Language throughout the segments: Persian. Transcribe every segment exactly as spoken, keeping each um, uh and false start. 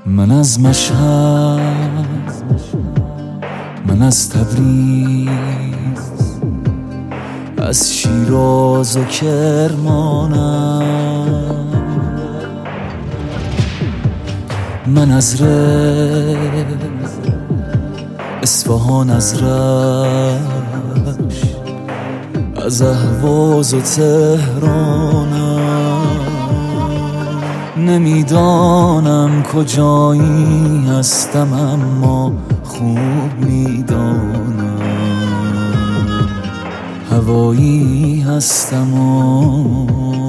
من از مشهد، من از تبریز، از شیراز و کرمانم، من از رز، اصفهان، از رشت، از اهواز و تهرانم. نمیدانم کجایی هستم اما خوب میدانم هوایی هستم و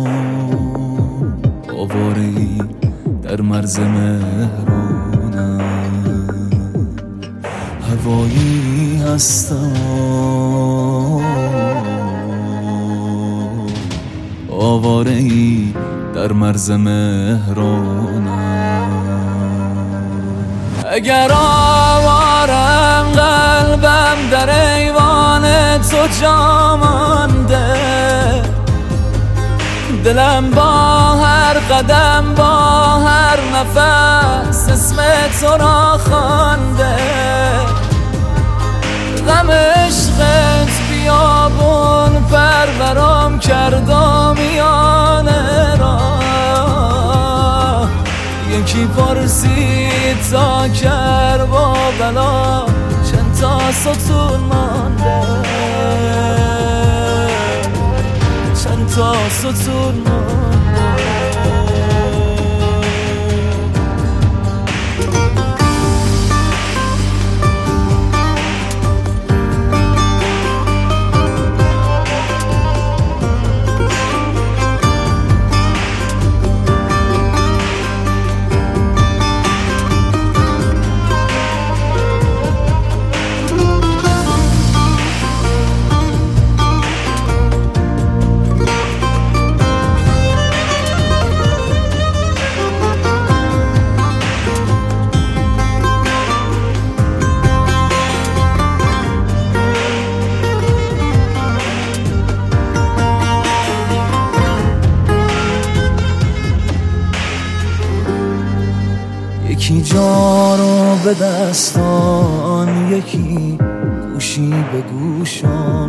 آواره‌ای در مرز مهرانم. هوایی هستم و آواره‌ای در مرز مهرانم. اگر آوارم قلبم در ایوان تو جا مانده، دلم با هر قدم با هر نفس اسم تو را خوانده. غم عشقت بیابون پرورم کرد و میانه را. یکی پرسید تا کربلا بلا چند تا ستون مانده، چند تا ستون مانده. یکی جا رو به دستان، یکی گوشی به گوش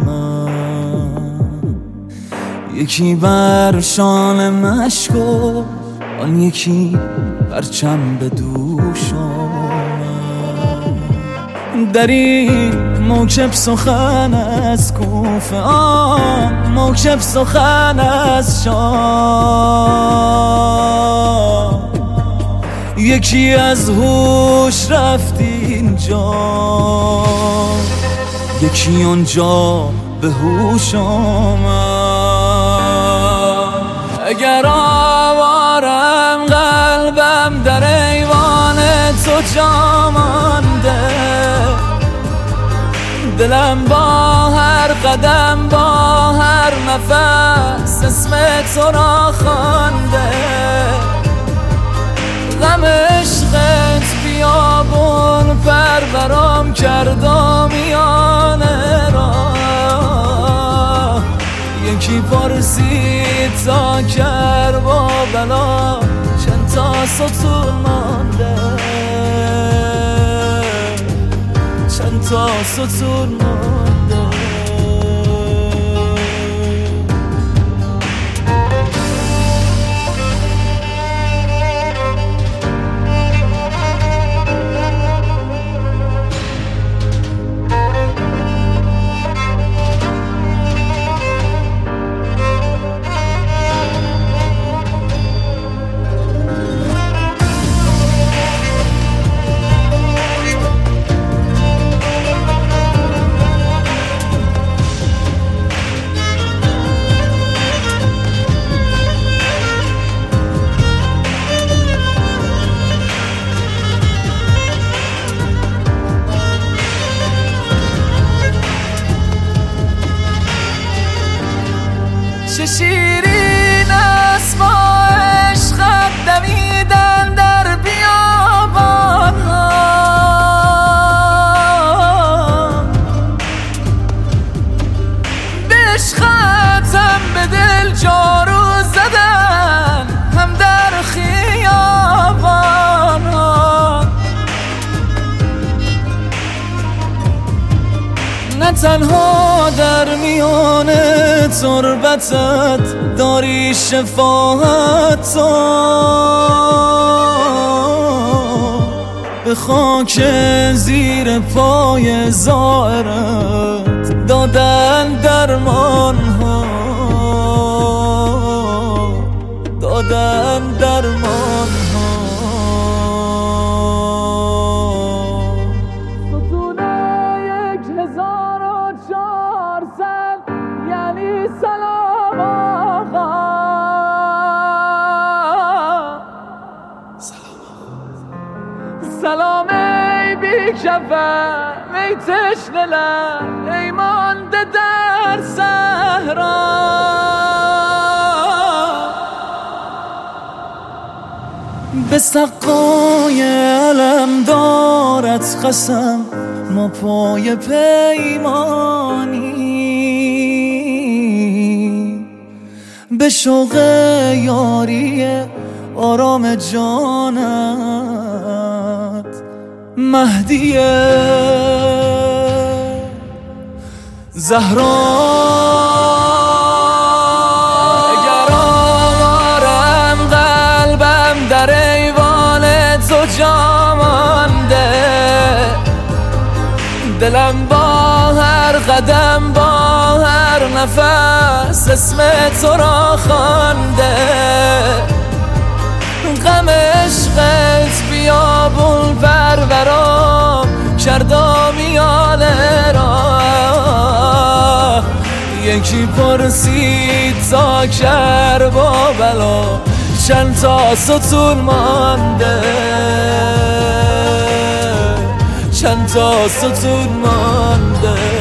آمد، یکی بر شانه مشک و آن یکی پرچم به دوش آمد. در این موکب سخن از کوفه، آن موکب سخن از شام، یکی از هوش رفت اینجا، یکی آنجا به هوش آمد. اگر آوارم قلبم در ایوان تو جا مانده، دلم با هر قدم با هر نفس اسم تو را خوانده. غم عشقت بیابون پرورم کرد و میانه را. یکی پرسید تا کربلا چند تا ستون مانده، چند تا ستون مانده. چه شیرین است با عشقت دمیدن در بیابان ها. به عشقت هم به دل جارو زدن هم در خیابان ها. تنها در میان تربتت داری شفاعت تو، به خاک زیر پای زائرت دادن درمان ها، دادن درمان ها. ستونه یک هزار و چهارصد یعنی سلام آقا، سلام ای بی کفن ای تشنه لب ای مانده در صحرا، به سقای علمدارت قسم ما پای پیمانی، به شوق یاری آرام جانت مهدیه زهرا. اگر آوارم قلبم در ایوان تو جا مانده، دلم با هر قدم با هر نفس اسم تو را خوانده، غم عشقت بیابون پرورام کردا میانه را، یکی پرسید تا کربا بلا چند تا ستون مانده، چند تا ستون مانده.